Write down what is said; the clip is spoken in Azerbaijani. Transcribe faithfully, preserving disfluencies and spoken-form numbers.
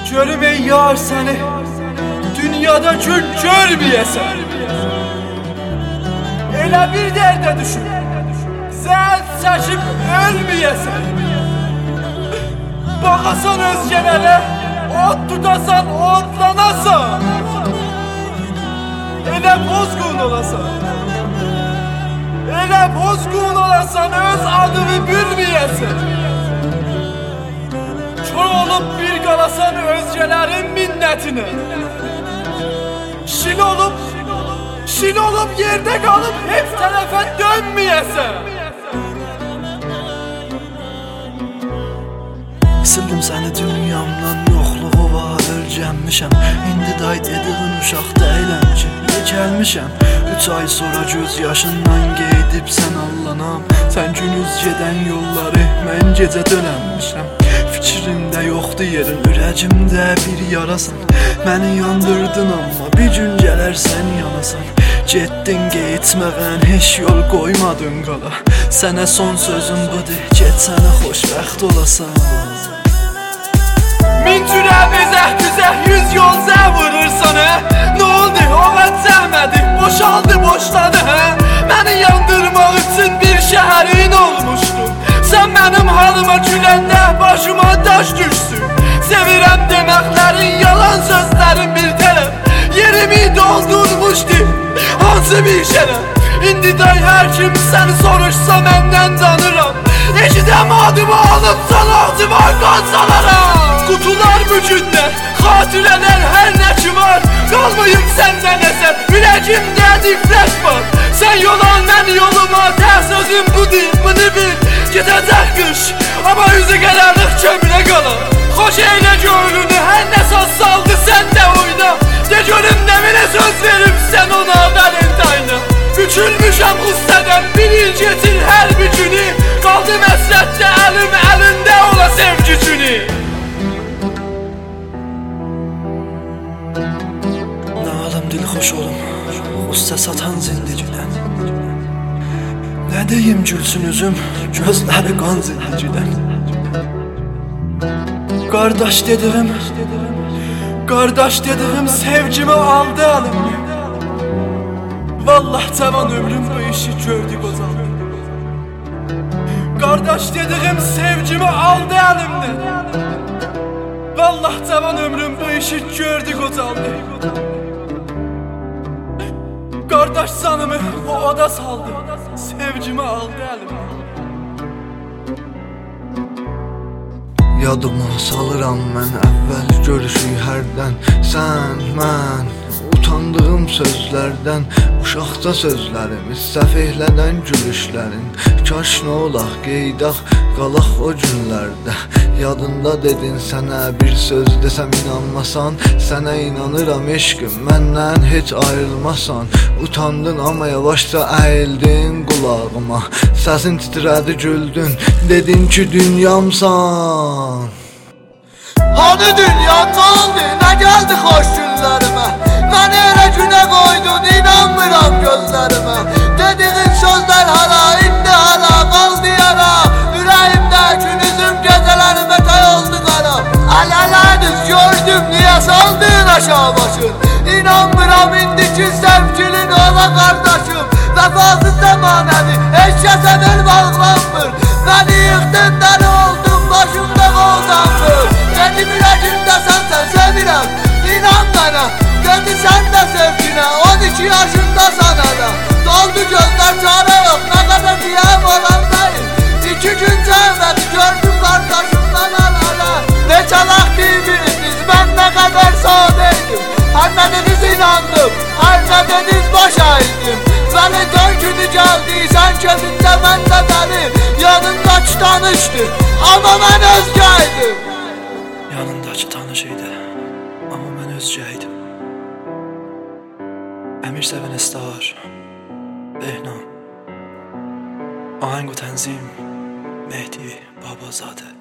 Görüm ey yar səni dünyada gün görməyəsən. Elə bir dərdə düşün, zəhər çəkib ölməyəsən. Baxasan özgələrə, od tutasan, odlanasan. Elə pozğun olasan, elə pozğun olasan, öz adını bilməyəsən. Kör olub bir qalasan özgələrin minnətini. Şil olub, şil olub yerdə qalıb heç tərəfə dönməyəsən. Sildim səni dünyamdan, yoxluğu var, ölgənmişəm. İndi day dediğin uşaq deyiləm ki, gəlmişəm. Üç ay sonra göz yaşından qeydib sən allanam. Sən günüz gedən yolları, mən gecə dönənmişəm. Fikrimdə yoxdur yerin, ürəcimdə bir yarasan. Məni yandırdın amma bir gün gələr sən yanasan. Getdin qeytməğən, heç yol qoymadın qala. Sənə son sözüm budur, get sənə xoşbəxt olasan. Min cürə bezəh düzəh yüz yol zəh vurursan hə? Nə oldu o mən zəhmədi, boşaldı boşladı hə? Məni yandırmaq üçün bir şəhərin olmuşdu. Sən mənim halıma güləndə başıma daş düşsün. Sevirəm deməklərin, yalan sözlərin bir tərəf. Yerimi doldurmuşdu, hansı bir şərəf. İndi day hər kim səni soruşsa məndən danıram. Eşidəm adımı alıp sana ağzıma qan salaram. Qutular bugündə, xatirələr hər nə ki var. Qalmayıb səndən əsər, ürəcimdə difləş var. Sən yol al, mən yoluma, tə sözüm budur, bunu bil. Gedəcək qış, amma üzü qararlıq kömrə qalar. Xoş eylə gönlünü, hər nə saz saldı sən də oyna. De görüm nə mənə söz verib sən ona valentayna. Bükülmüşəm qüssədən, bir il getir hər bir günü. Qaldım əsrətdə, əlim əlində ola sevgi günü. Nə alım dil xoş olum, qüssə satan zindigidən. Nə deyim gülsün üzüm, gözləri qan zindigidən. Qardaş dediyim, qardaş dediyim sevgimi aldı əlimdən. Vallah cavan ömrüm bu işi gördü qozaldı. Qardaş dediyim sevgimi aldı əlimdən. Vallah cavan ömrüm bu işi gördü qozaldı. Qardaş sanımı o oda saldı, sevgimi aldı əlimdən. Yadıma salıram mən əvvəl görüşü hərdən. Sən, mən, utandığım sözlərdən. Uşaqca sözlərimiz, səfehlədən gülüşlərin. Kaş nə olaq, qeydaq, qalaq o günlərdə. Yadında dedin sənə bir söz desəm inanmasan. Sənə inanıram eşqim, məndən heç ayrılmasan. Utandın amma yavaşca əyildin qulağıma. Səsin titrədi güldün, dedin ki dünyamsan. Hani dünyamdandı, nə gəldi xoş günlərimə. Məni elə günə qoydun, inanmıram gözlərimə. Dediğin sözlər hala, indi hala qaldı yara. Ürəyimdə gün üzüm gecələrimə tay oldu qara. Ələləriniz gördüm, niyə saldın aşağı başın. İnanmıram indiki sevgilin ola qardaşım. Vəfasız zəmanəvi, heç kəsə bir bağlanmır. Məni yıxdın, dəli oldum, başımda qoldanmır. Mənim ürəcimdə sənsən, sevirəm, inan mənə. Dedi sən də sevginə, on iki yaşında sanada. Doldu gözlər, çare yox, nə qədər diyəm olandayım. İki gün cəhmədi, gördüm qardaşımdan ala. Neçə vaxt bir-birimiz, mən nə qədər sadeydim. Hər nə deniz inandım, hər nə deniz başaydım. Məni dön günü gəldi, sən közündə mən də dəli. Yanındakı tanışdı, amma mən özgəydim. Yanındakı tanış idi, amma mən özgəydim. Əmir Səvən Estar, Behnam, Ahəng və Tənzim, Mehdi Babazadə.